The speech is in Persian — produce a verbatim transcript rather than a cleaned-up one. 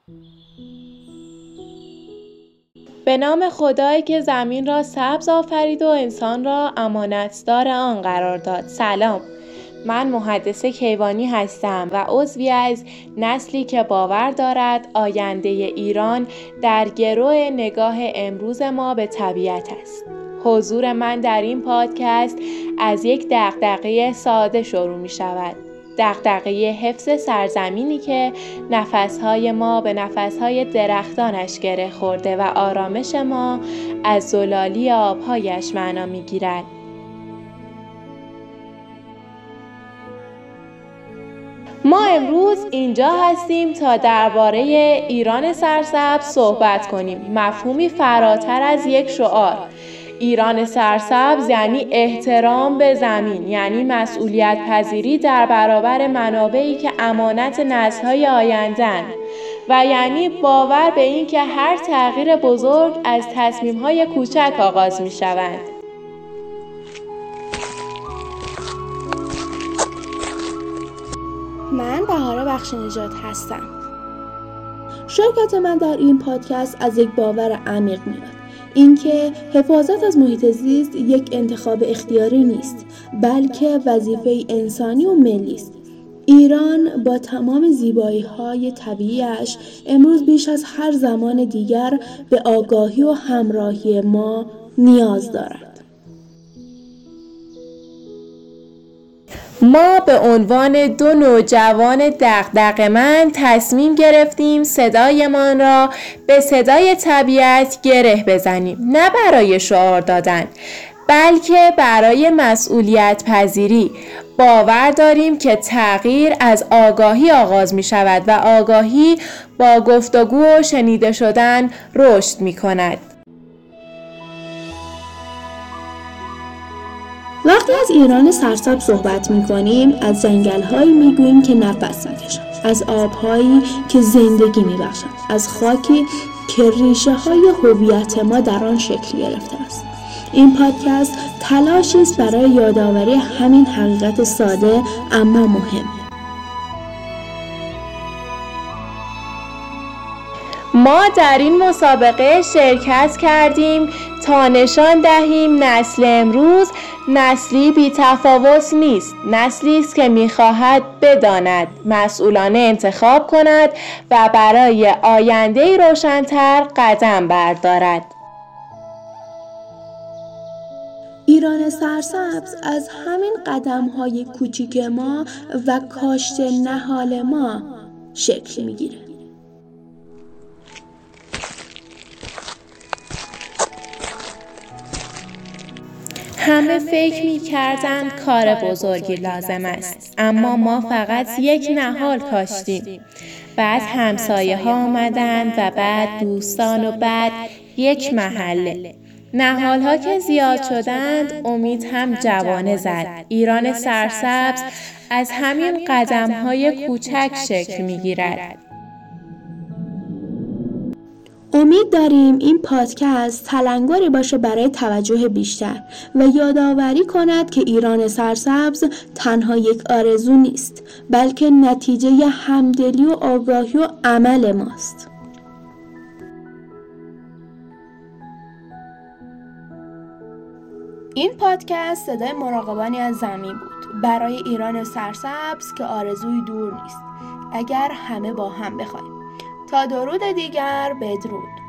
به نام خدایی که زمین را سبز آفرید و انسان را امانتدار آن قرار داد. سلام، من محدثه کیوانی هستم و عضوی از نسلی که باور دارد آینده ایران در گرو نگاه امروز ما به طبیعت است. حضور من در این پادکست از یک دغدغه ساده شروع می شود. دغدغه حفظ سرزمینی که نفسهای ما به نفسهای درختانش گره خورده و آرامش ما از زلالی آبهایش معنا می گیرد. ما امروز اینجا هستیم تا درباره ایران سرسبز صحبت کنیم. مفهومی فراتر از یک شعار. ایران سرسبز یعنی احترام به زمین، یعنی مسئولیت پذیری در برابر منابعی که امانت نسل‌های آینده‌اند و یعنی باور به این که هر تغییر بزرگ از تصمیم‌های کوچک آغاز می‌شود. من بهار بخشنژاد هستم. شرکت من در این پادکست از یک باور عمیق میاد. اینکه حفاظت از محیط زیست یک انتخاب اختیاری نیست، بلکه وظیفه انسانی و ملی است. ایران با تمام زیبایی‌های طبیعی‌اش امروز بیش از هر زمان دیگر به آگاهی و همراهی ما نیاز دارد. ما به عنوان دو نوجوان دغدغه‌مند تصمیم گرفتیم صدایمان را به صدای طبیعت گره بزنیم، نه برای شعار دادن، بلکه برای مسئولیت پذیری. باور داریم که تغییر از آگاهی آغاز می شود و آگاهی با گفتگو و شنیده شدن رشد می کند. وقتی از ایران سرسبز صحبت می‌کنیم، از جنگل‌هایی می‌گوییم که نفس می‌کشند، از آب‌هایی که زندگی می‌بخشند، از خاکی که ریشه‌های هویت ما در آن شکل گرفته است. این پادکست تلاشی است برای یادآوری همین حقیقت ساده اما مهم. ما در این مسابقه شرکت کردیم تا نشان دهیم نسل امروز نسلی بی تفاوت نیست، نسلی است که می‌خواهد بداند، مسئولانه انتخاب کند و برای آینده‌ای روشن‌تر قدم بردارد. ایران سرسبز از همین قدم‌های کوچیک ما و کاشت نهال ما شکل می‌گیرد. همه فکر می کردند کار بزرگی لازم است، اما ما فقط یک نهال کاشتیم. بعد همسایه ها آمدند و بعد دوستان و بعد یک محله. نهال ها که زیاد شدند، امید هم جوانه زد. ایران سرسبز از همین قدم های کوچک شکل می گیرد. امید داریم این پادکست تلنگری باشه برای توجه بیشتر و یادآوری کند که ایران سرسبز تنها یک آرزو نیست، بلکه نتیجه همدلی و آگاهی و عمل ماست. این پادکست صدای مراقبانی از زمین بود برای ایران سرسبز که آرزوی دور نیست، اگر همه با هم بخوایم. تا درود دیگر، بدرود.